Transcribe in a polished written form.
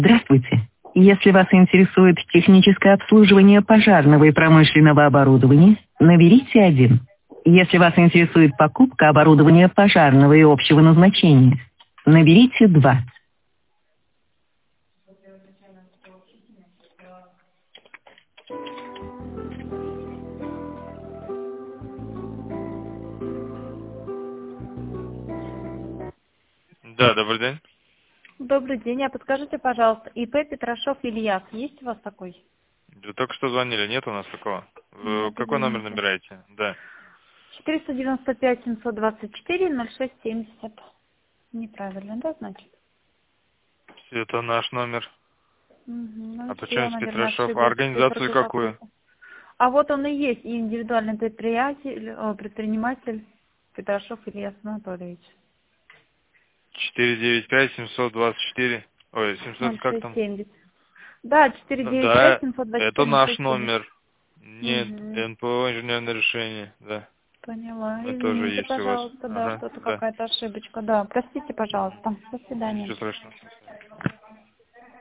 Здравствуйте. Если вас интересует техническое обслуживание пожарного и промышленного оборудования, наберите 1. Если вас интересует покупка оборудования пожарного и общего назначения, наберите 2. Да, добрый день. Добрый день. А подскажите, пожалуйста, ИП Петрашов Ильяс, есть у вас такой? Вы только что звонили, нет у нас такого? Вы Нет, какой номер извините. набираете? Да. 495-724-0670. Неправильно, да, значит? Это наш номер. Ну, А все, я, почему с наверное, Петрашов? А ошиблась в организацию циферке какую? какой-то. А вот он и есть, и индивидуальный предприниматель Петрашов Ильяс Анатольевич. 495-724. Ой, 700 как там? 0670. Да, Да, это наш 495-724-0670. номер. Нет, Угу. НПО инженерное решение, да. Поняла. Мы тоже Извините, есть у вас. пожалуйста, да, Ага, что-то да. какая-то ошибочка. Да, простите, пожалуйста. До свидания. Ничего страшного.